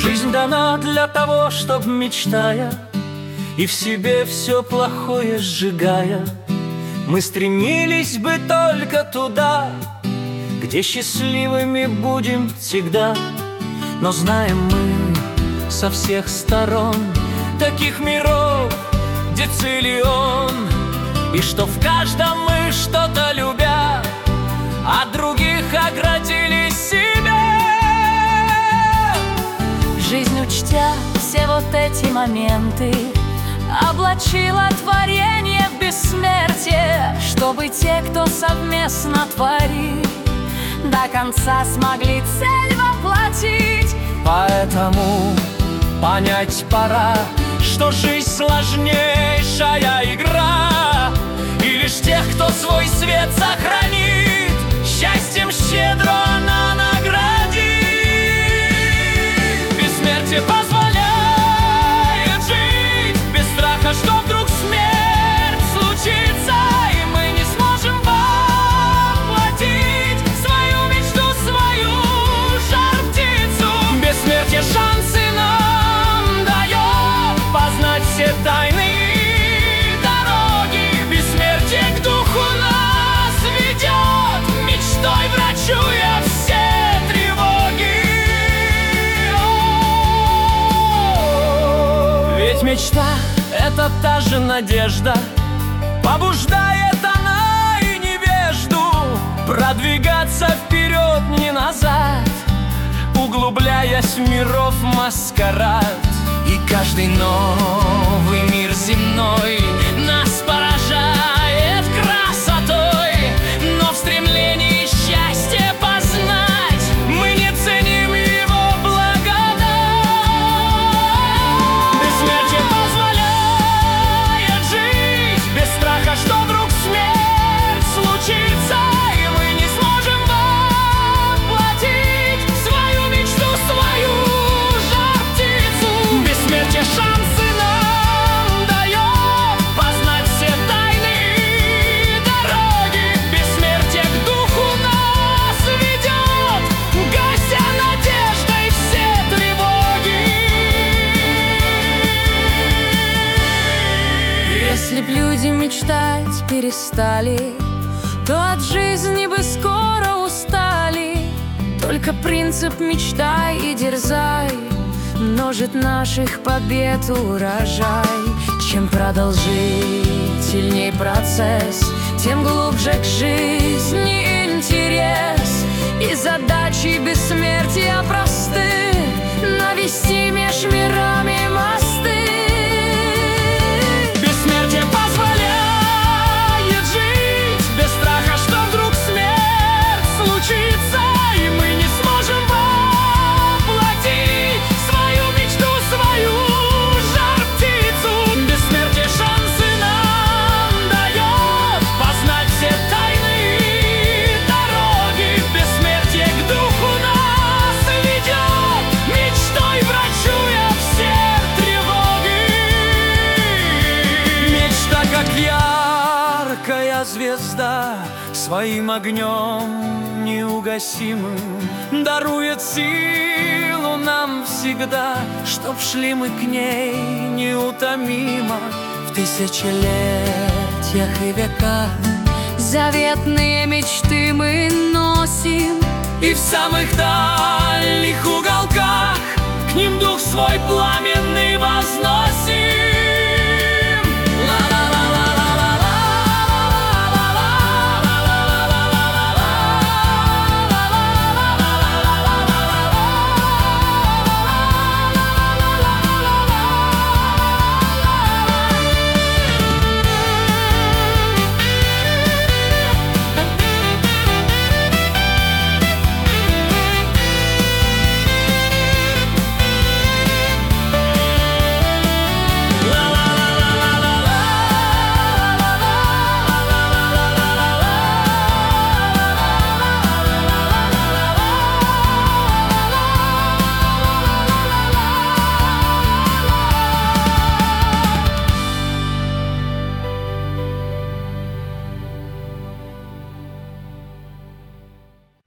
Жизнь дана для того, чтоб, мечтая и в себе все плохое сжигая, мы стремились бы только туда, где счастливыми будем всегда. Но знаем мы со всех сторон таких миров дециллион, и что в каждом мы что-то любя, от других оградили себя. Жизнь, учтя все вот эти моменты, облачила творение в бессмертие, чтобы те, кто совместно творит, до конца смогли цель воплотить. Поэтому понять пора, что жизнь сложнейшая игра, и лишь тех, кто свой свет сохранит, счастьем щедро она наградит. Бессмертие позволяет жить без страха, что вдруг смерть случится, и мы не сможем воплотить свою мечту, свою жар-птицу. Бессмертие шансы нам дает познать все тайны дороги. Бессмертие к духу нас ведет, мечтой врачуя все тревоги. Ведь мечта — это та же надежда, побуждает она и невежду продвигаться вперед, не назад, углубляясь в миров маскарад. И каждый новый мир земной нас поражает красотой, но в стремлении счастья познать мы не ценим его благодать. Бессмертие позволяет жить без страха, что вдруг смерть случится, и мы не сможем воплотить свою мечту, свою жар-птицу. Бессмертие шансы нам дает познать все тайны дороги. Бессмертие к духу нас ведет, гася надеждой все тревоги. Если б люди мечтать перестали, то от жизни бы скоро устали. Только принцип «мечтай и дерзай» множит наших побед урожай. Чем продолжительней процесс, тем глубже к жизни интерес. И задачи бессмертия просты — навести меж мирами мосты. Бессмертие позволяет жить без страха, что вдруг смерть случится, и мы не сможем воплотить свою мечту, свою жар-птицу. Бессмертие шансы нам дает познать все тайны дороги. Бессмертие к духу нас ведет, мечтой врачуя все тревоги. Мечта, как яркая звезда, своим огнем неугасимым дарует силу нам всегда, чтоб шли мы к ней неутомимо в тысячелетиях и веках. Заветные мечты мы носим, и в самых дальних уголках к ним дух свой пламя